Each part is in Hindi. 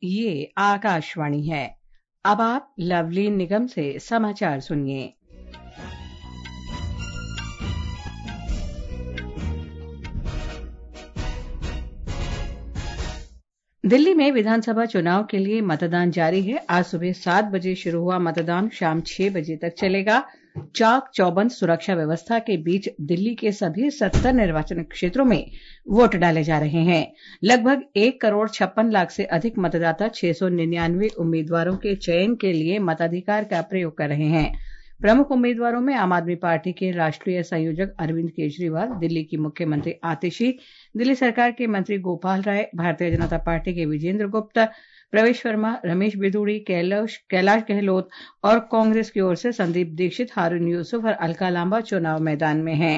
ये आकाशवाणी है। अब आप लवलीन निगम से समाचार सुनिए। दिल्ली में विधानसभा चुनाव के लिए मतदान जारी है। आज सुबह 7 बजे शुरू हुआ मतदान शाम 6 बजे तक चलेगा। चाक चौबंद सुरक्षा व्यवस्था के बीच दिल्ली के सभी 70 निर्वाचन क्षेत्रों में वोट डाले जा रहे हैं। लगभग 1,56,00,000 से अधिक मतदाता 699 उम्मीदवारों के चयन के लिए मताधिकार का प्रयोग कर रहे हैं। प्रमुख उम्मीदवारों में आम आदमी पार्टी के राष्ट्रीय संयोजक अरविंद केजरीवाल, दिल्ली की मुख्यमंत्री आतिशी, दिल्ली सरकार के मंत्री गोपाल राय, भारतीय जनता पार्टी के विजेंद्र गुप्ता, प्रवेश वर्मा, रमेश बिधूड़ी, कैलाश गहलोत और कांग्रेस की ओर से संदीप दीक्षित, हारून यूसुफ और अलका लांबा चुनाव मैदान में हैं।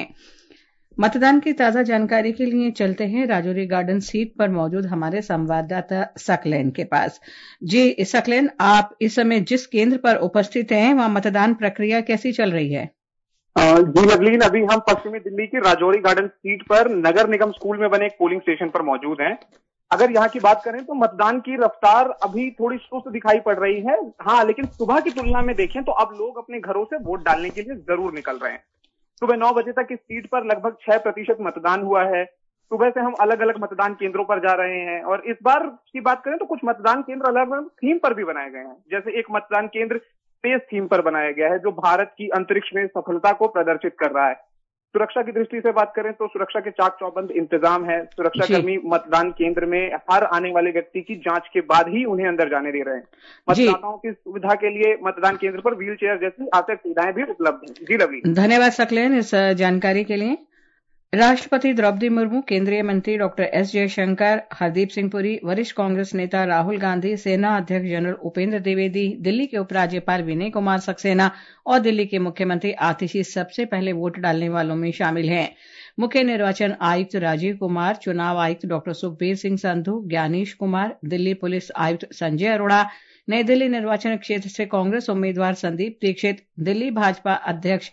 मतदान की ताजा जानकारी के लिए चलते हैं राजौरी गार्डन सीट पर मौजूद हमारे संवाददाता सकलेन के पास। जी सकलेन, आप इस समय जिस केंद्र पर उपस्थित हैं वहां मतदान प्रक्रिया कैसी चल रही है? जी लवलीन, अभी हम पश्चिमी दिल्ली की राजौरी गार्डन सीट पर नगर निगम स्कूल में बने एक पोलिंग स्टेशन पर मौजूद हैं। अगर यहाँ की बात करें तो मतदान की रफ्तार अभी थोड़ी सुस्त दिखाई पड़ रही है। हाँ, लेकिन सुबह की तुलना में देखें तो अब लोग अपने घरों से वोट डालने के लिए जरूर निकल रहे हैं। सुबह 9 बजे तक इस सीट पर लगभग 6% मतदान हुआ है। सुबह से हम अलग अलग मतदान केंद्रों पर जा रहे हैं और इस बार की बात करें तो कुछ मतदान केंद्र अलग अलग थीम पर भी बनाए गए हैं। जैसे एक मतदान केंद्र स्पेस थीम पर बनाया गया है जो भारत की अंतरिक्ष में सफलता को प्रदर्शित कर रहा है। सुरक्षा की दृष्टि से बात करें तो सुरक्षा के चाक चौबंद इंतजाम है। सुरक्षाकर्मी मतदान केंद्र में हर आने वाले व्यक्ति की जांच के बाद ही उन्हें अंदर जाने दे रहे हैं। मतदाताओं की सुविधा के लिए मतदान केंद्र पर व्हील चेयर जैसी आवश्यक सुविधाएं भी उपलब्ध हैं। जी लवली, धन्यवाद सकलेन इस जानकारी के लिए। राष्ट्रपति द्रौपदी मुर्मू, केंद्रीय मंत्री डॉक्टर एस जयशंकर, हरदीप सिंह पुरी, वरिष्ठ कांग्रेस नेता राहुल गांधी, सेना अध्यक्ष जनरल उपेंद्र द्विवेदी, दिल्ली के उपराज्यपाल विनय कुमार सक्सेना और दिल्ली के मुख्यमंत्री आतिशी सबसे पहले वोट डालने वालों में शामिल हैं। मुख्य निर्वाचन आयुक्त राजीव कुमार, चुनाव आयुक्त डॉक्टर सुखबीर सिंह संधू, ज्ञानेश कुमार, दिल्ली पुलिस आयुक्त संजय अरोड़ा, नई दिल्ली निर्वाचन क्षेत्र से कांग्रेस उम्मीदवार संदीप दीक्षित, दिल्ली भाजपा अध्यक्ष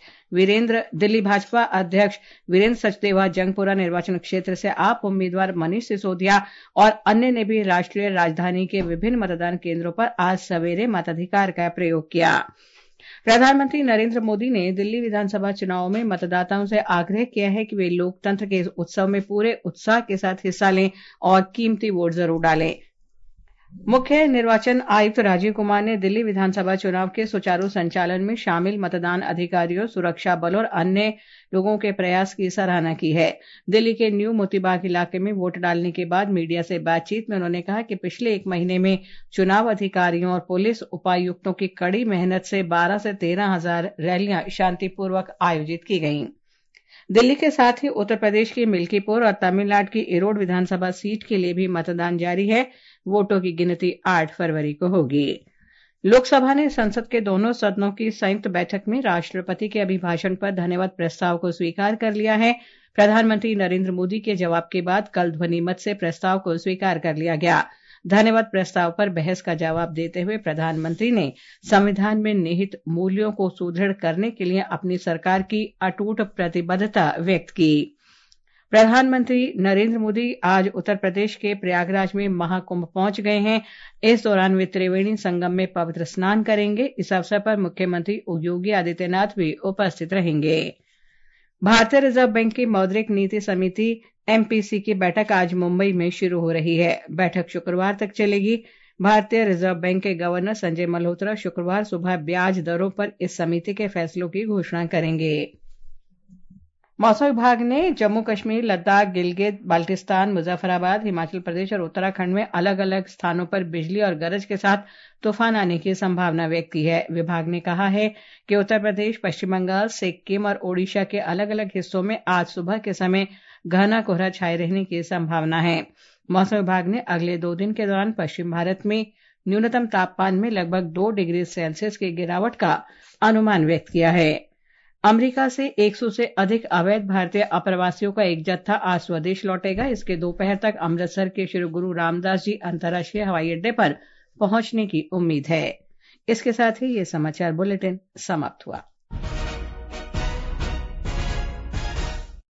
वीरेंद्र सचदेवा, जंगपुरा निर्वाचन क्षेत्र से आप उम्मीदवार मनीष सिसोदिया और अन्य ने भी राष्ट्रीय राजधानी के विभिन्न मतदान केंद्रों पर आज सवेरे मताधिकार का प्रयोग किया। प्रधानमंत्री नरेंद्र मोदी ने दिल्ली विधानसभा चुनाव में मतदाताओं से आग्रह किया है कि वे लोकतंत्र के इस उत्सव में पूरे उत्साह के साथ हिस्सा लें और कीमती वोट जरूर डालें। मुख्य निर्वाचन आयुक्त राजीव कुमार ने दिल्ली विधानसभा चुनाव के सुचारू संचालन में शामिल मतदान अधिकारियों, सुरक्षा बल और अन्य लोगों के प्रयास की सराहना की है। दिल्ली के न्यू मोतीबाग इलाके में वोट डालने के बाद मीडिया से बातचीत में उन्होंने कहा कि पिछले 1 महीने में चुनाव अधिकारियों और पुलिस उपायुक्तों की कड़ी मेहनत से 12 से 13 हजार रैलियां शांतिपूर्वक आयोजित की गईं। दिल्ली के साथ ही उत्तर प्रदेश की मिल्कीपुर और तमिलनाडु की इरोड विधानसभा सीट के लिए भी मतदान जारी है। वोटों की गिनती 8 फरवरी को होगी। लोकसभा ने संसद के दोनों सदनों की संयुक्त बैठक में राष्ट्रपति के अभिभाषण पर धन्यवाद प्रस्ताव को स्वीकार कर लिया है। प्रधानमंत्री नरेंद्र मोदी के जवाब के बाद कल ध्वनिमत से प्रस्ताव को स्वीकार कर लिया गया। धन्यवाद प्रस्ताव पर बहस का जवाब देते हुए प्रधानमंत्री ने संविधान में निहित मूल्यों को सुदृढ़ करने के लिए अपनी सरकार की अटूट प्रतिबद्धता व्यक्त की। प्रधानमंत्री नरेंद्र मोदी आज उत्तर प्रदेश के प्रयागराज में महाकुंभ पहुंच गए हैं। इस दौरान वे त्रिवेणी संगम में पवित्र स्नान करेंगे। इस अवसर पर मुख्यमंत्री योगी आदित्यनाथ भी उपस्थित रहेंगे। भारतीय रिजर्व बैंक की मौद्रिक नीति समिति MPC की बैठक आज मुंबई में शुरू हो रही है। बैठक शुक्रवार तक चलेगी। भारतीय रिजर्व बैंक के गवर्नर संजय मल्होत्रा शुक्रवार सुबह ब्याज दरों पर इस समिति के फैसलों की घोषणा करेंगे। मौसम विभाग ने जम्मू कश्मीर, लद्दाख, गिलगित, बाल्टिस्तान, मुजफ्फराबाद, हिमाचल प्रदेश और उत्तराखंड में अलग अलग स्थानों पर बिजली और गरज के साथ तूफान आने की संभावना व्यक्त की है। विभाग ने कहा है कि उत्तर प्रदेश, पश्चिम बंगाल, सिक्किम और ओडिशा के अलग अलग हिस्सों में आज सुबह के समय घना कोहरा छाए रहने की संभावना है। मौसम विभाग ने अगले 2 दिन के दौरान पश्चिम भारत में न्यूनतम तापमान में लगभग 2 डिग्री सेल्सियस की गिरावट का अनुमान व्यक्त किया है। अमेरिका से 100 से अधिक अवैध भारतीय अप्रवासियों का एक जत्था आज स्वदेश लौटेगा। इसके दोपहर तक अमृतसर के श्री गुरु रामदास जी अंतर्राष्ट्रीय हवाई अड्डे पर पहुंचने की उम्मीद है। इसके साथ ही ये समाचार बुलेटिन समाप्त हुआ।